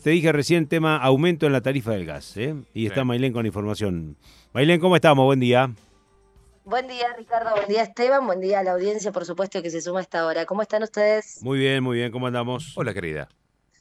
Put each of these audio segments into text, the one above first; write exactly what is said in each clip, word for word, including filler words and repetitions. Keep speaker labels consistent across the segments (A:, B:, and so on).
A: te dije recién tema aumento en la tarifa del gas, ¿eh? Y está
B: Sí.
A: Mailén con información. Mailén, ¿cómo estamos? Buen día.
C: Buen día, Ricardo. Buen día, Esteban. Buen día a la audiencia, por supuesto, que se suma a esta hora. ¿Cómo están ustedes?
A: Muy bien, muy bien, ¿cómo andamos?
B: Hola, querida.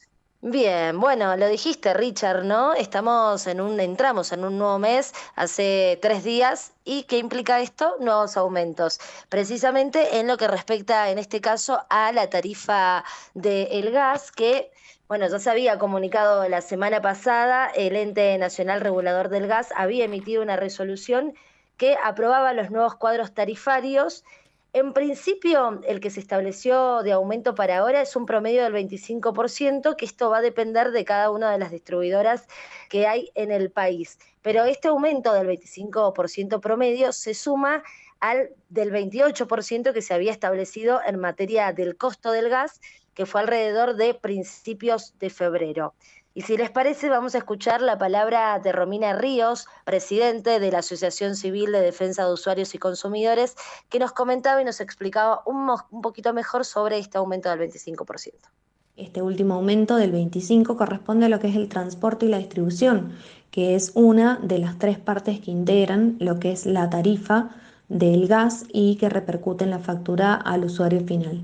C: Bien, bueno, lo dijiste, Richard, ¿no? Estamos en un, entramos en un nuevo mes hace tres días. ¿Y qué implica esto? Nuevos aumentos. Precisamente en lo que respecta, en este caso, a la tarifa del gas, que, bueno, ya se había comunicado la semana pasada, el Ente Nacional Regulador del Gas había emitido una resolución que aprobaba los nuevos cuadros tarifarios. En principio, el que se estableció de aumento para ahora es un promedio del veinticinco por ciento, que esto va a depender de cada una de las distribuidoras que hay en el país. Pero este aumento del veinticinco por ciento promedio se suma al del veintiocho por ciento que se había establecido en materia del costo del gas, que fue alrededor de principios de febrero. Y si les parece, vamos a escuchar la palabra de Romina Ríos, presidente de la Asociación Civil de Defensa de Usuarios y Consumidores, que nos comentaba y nos explicaba un, mo- un poquito mejor sobre este aumento del veinticinco por ciento.
D: Este último aumento del veinticinco corresponde a lo que es el transporte y la distribución, que es una de las tres partes que integran lo que es la tarifa del gas y que repercute en la factura al usuario final.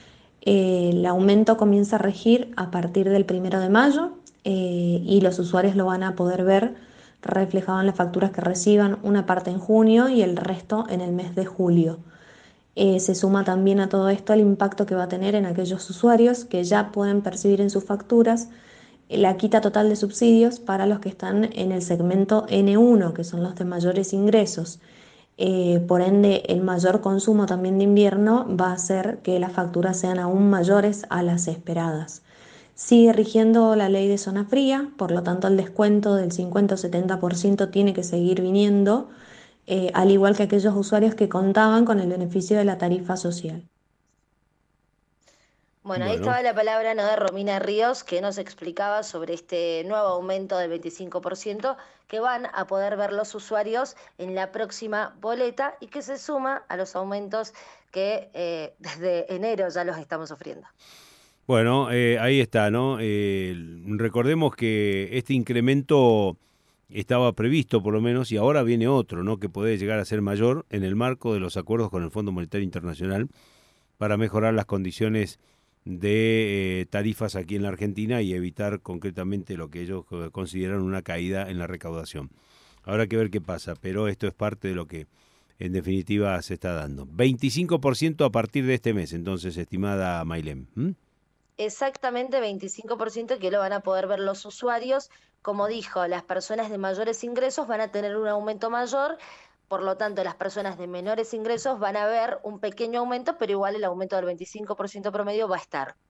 D: Eh, el aumento comienza a regir a partir del primero de mayo eh, y los usuarios lo van a poder ver reflejado en las facturas que reciban, una parte en junio y el resto en el mes de julio. Eh, se suma también a todo esto el impacto que va a tener en aquellos usuarios que ya pueden percibir en sus facturas eh, la quita total de subsidios para los que están en el segmento N uno, que son los de mayores ingresos. Eh, por ende, el mayor consumo también de invierno va a hacer que las facturas sean aún mayores a las esperadas. Sigue rigiendo la ley de zona fría, por lo tanto el descuento del cincuenta o setenta por ciento tiene que seguir viniendo, eh, al igual que aquellos usuarios que contaban con el beneficio de la tarifa social.
C: Bueno, ahí
A: Bueno,
C: estaba la palabra, ¿no?, de Romina Ríos, que nos explicaba sobre este nuevo aumento del veinticinco por ciento que van a poder ver los usuarios en la próxima boleta y que se suma a los aumentos que eh, desde enero ya los estamos sufriendo.
A: bueno, eh, ahí está, ¿no? Eh, recordemos que este incremento estaba previsto por lo menos y ahora viene otro, ¿no? Que puede llegar a ser mayor en el marco de los acuerdos con el Fondo Monetario Internacional para mejorar las condiciones de eh, tarifas aquí en la Argentina y evitar concretamente lo que ellos eh, consideran una caída en la recaudación. Habrá que ver qué pasa, pero esto es parte de lo que en definitiva se está dando. veinticinco por ciento a partir de este mes, entonces, estimada Mailem. ¿Mm?
C: Exactamente veinticinco por ciento que lo van a poder ver los usuarios. Como dijo, las personas de mayores ingresos van a tener un aumento mayor, por lo tanto las personas de menores ingresos van a ver un pequeño aumento, pero igual el aumento del veinticinco por ciento promedio va a estar.